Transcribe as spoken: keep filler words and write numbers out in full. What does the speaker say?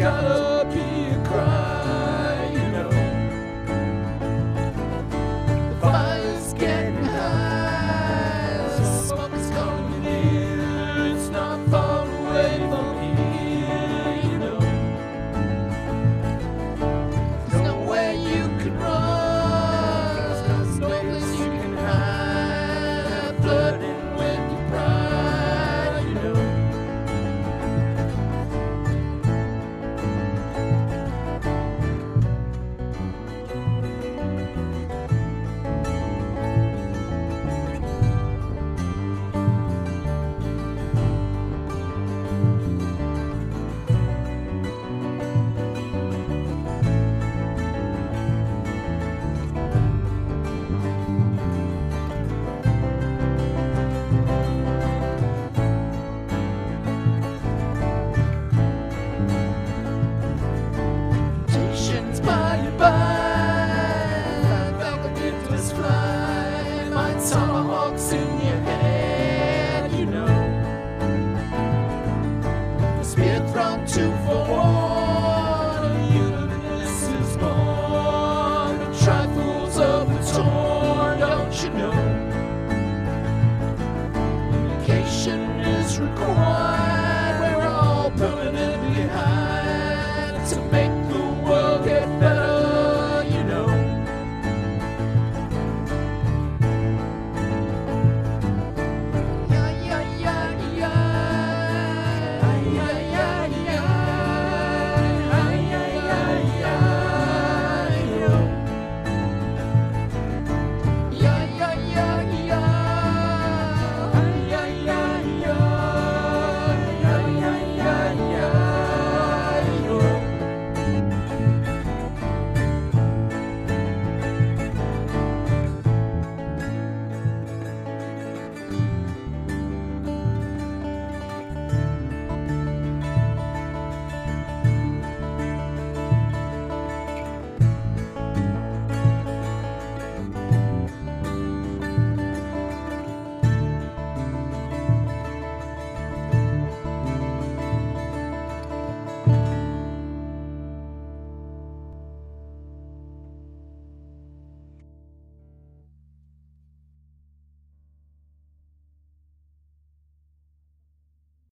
gotta be a cry, you know. The fire's getting high, the smoke is coming near. It's not far away from here, you know. There's nowhere you can run, there's no place you can hide. Flirting with your pride, you know. Temptations by your by, vagabondless fly, my tomahawks in your head, you know. The spear thrown two for one.